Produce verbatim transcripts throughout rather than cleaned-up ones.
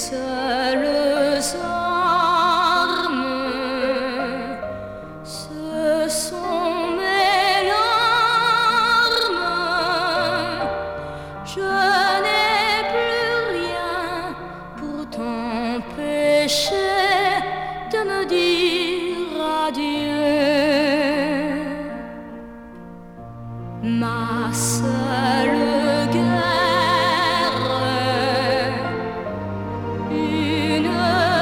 seules armes, ce sont mes larmes. Je n'ai plus rien pour t'empêcher de me dire adieu. Ma seule guerre, une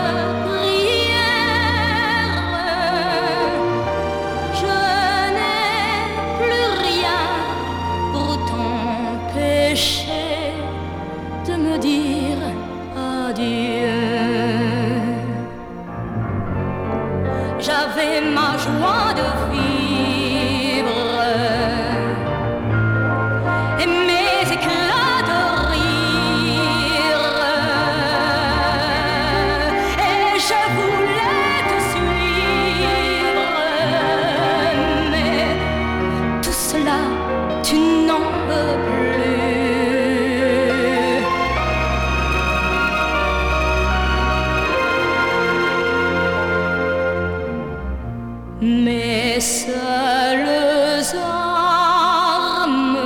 prière. Je n'ai plus rien pour t'empêcher de me dire adieu. J'avais ma joie de vivre et mes éclats de rire, et je voulais te suivre, mais tout cela tu n'en veux plus. Mes seules armes,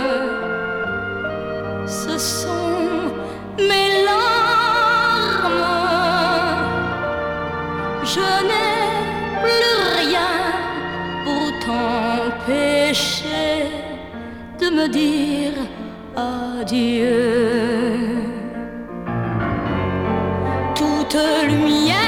ce sont mes larmes. Je n'ai plus rien pour t'empêcher de me dire adieu. Toute lumière